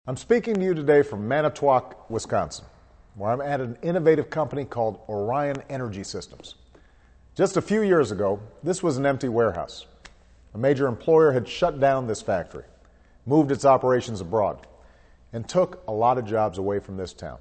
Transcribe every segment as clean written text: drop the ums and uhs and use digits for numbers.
I'm speaking to you today from Manitowoc, Wisconsin, where I'm at an innovative company called Orion Energy Systems. Just a few years ago, this was an empty warehouse. A major employer had shut down this factory, moved its operations abroad, and took a lot of jobs away from this town.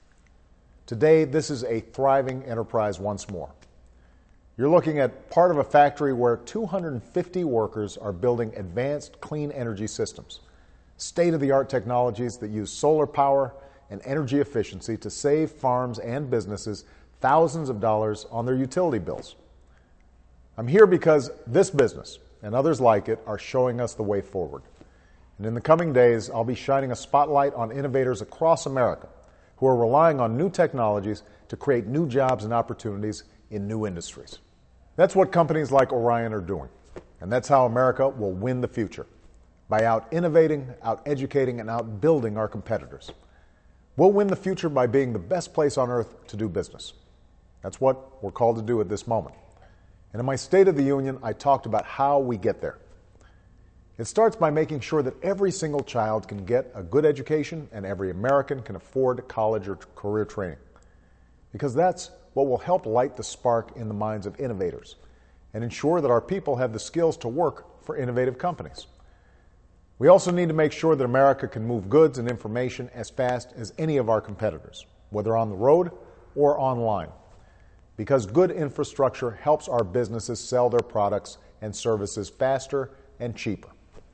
Today, this is a thriving enterprise once more. You're looking at part of a factory where 250 workers are building advanced clean energy systems, state-of-the-art technologies that use solar power and energy efficiency to save farms and businesses thousands of dollars on their utility bills. I'm here because this business and others like it are showing us the way forward. And in the coming days, I'll be shining a spotlight on innovators across America who are relying on new technologies to create new jobs and opportunities in new industries. That's what companies like Orion are doing, and that's how America will win the future, by out-innovating, out-educating, and out-building our competitors. We'll win the future by being the best place on earth to do business. That's what we're called to do at this moment. And in my State of the Union, I talked about how we get there. It starts by making sure that every single child can get a good education and every American can afford college or career training. Because that's what will help light the spark in the minds of innovators and ensure that our people have the skills to work for innovative companies. We also need to make sure that America can move goods and information as fast as any of our competitors, whether on the road or online, because good infrastructure helps our businesses sell their products and services faster and cheaper.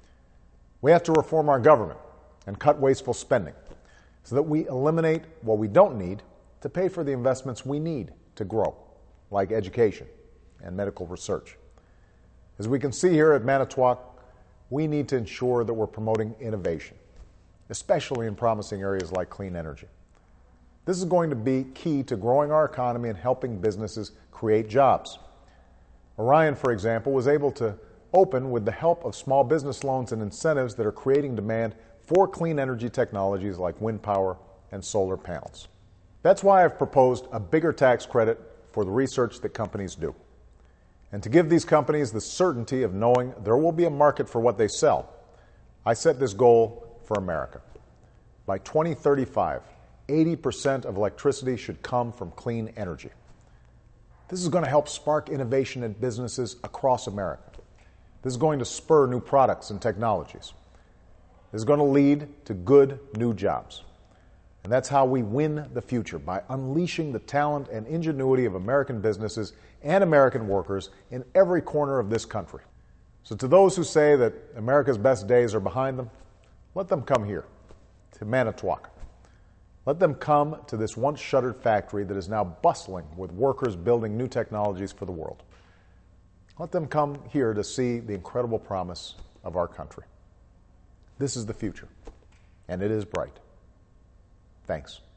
We have to reform our government and cut wasteful spending so that we eliminate what we don't need to pay for the investments we need to grow, like education and medical research. As we can see here at Manitowoc, we need to ensure that we're promoting innovation, especially in promising areas like clean energy. This is going to be key to growing our economy and helping businesses create jobs. Orion, for example, was able to open with the help of small business loans and incentives that are creating demand for clean energy technologies like wind power and solar panels. That's why I've proposed a bigger tax credit for the research that companies do. And to give these companies the certainty of knowing there will be a market for what they sell, I set this goal for America. By 2035, 80% of electricity should come from clean energy. This is going to help spark innovation in businesses across America. This is going to spur new products and technologies. This is going to lead to good new jobs. And that's how we win the future, by unleashing the talent and ingenuity of American businesses and American workers in every corner of this country. So to those who say that America's best days are behind them, let them come here, to Manitowoc. Let them come to this once shuttered factory that is now bustling with workers building new technologies for the world. Let them come here to see the incredible promise of our country. This is the future, and it is bright. Thanks.